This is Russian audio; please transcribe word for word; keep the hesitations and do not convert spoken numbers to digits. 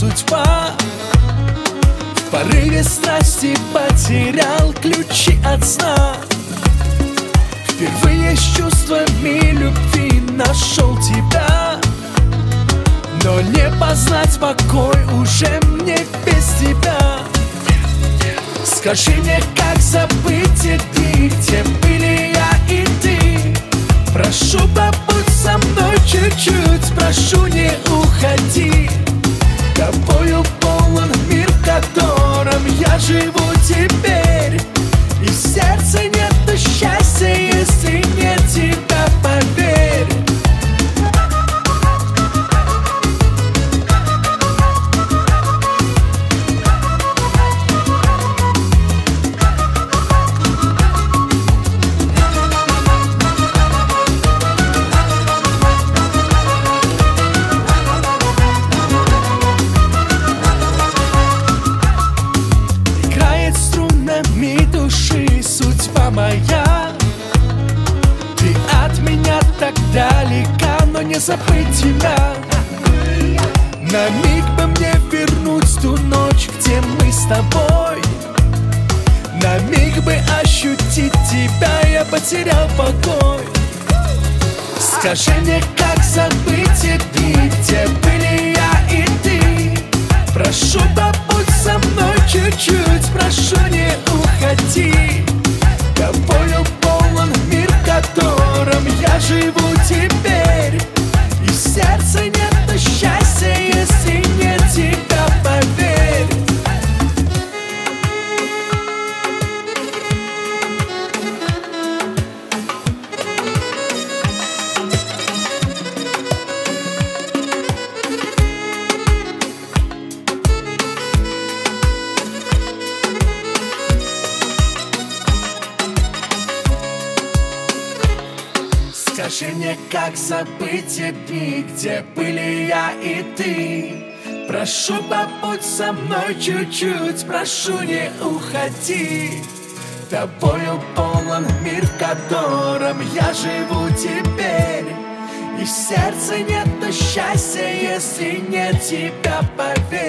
судьба. В порыве страсти потерял ключи от сна. Впервые с чувствами любви нашел тебя, но не познать покой уже мне без тебя. Скажи мне, как забыть эти дни, где были я и ты. Прошу, побудь со мной чуть-чуть, прошу, не уходи. Тобою полон мир, в котором я живу теперь. И в сердце нету счастья, если нет тебя, поверь. Судьба моя, ты от меня так далека, но не забыть тебя. На миг бы мне вернуть ту ночь, где мы с тобой. На миг бы ощутить тебя, я потерял покой. Скажи мне, как забыть эти дни, где были я и ты. Прошу, побудь со мной чуть-чуть, прошу, не уходи. Тобою полон мир, в котором я живу теперь. И в сердце нету счастья, если нет тебя, поверь. Скажи мне, как забыть те дни, где были я и ты. Прошу, побудь со мной чуть-чуть, прошу, не уходи. Тобою полон мир, в котором я живу теперь. И в сердце нету счастья, если нет тебя, поверь.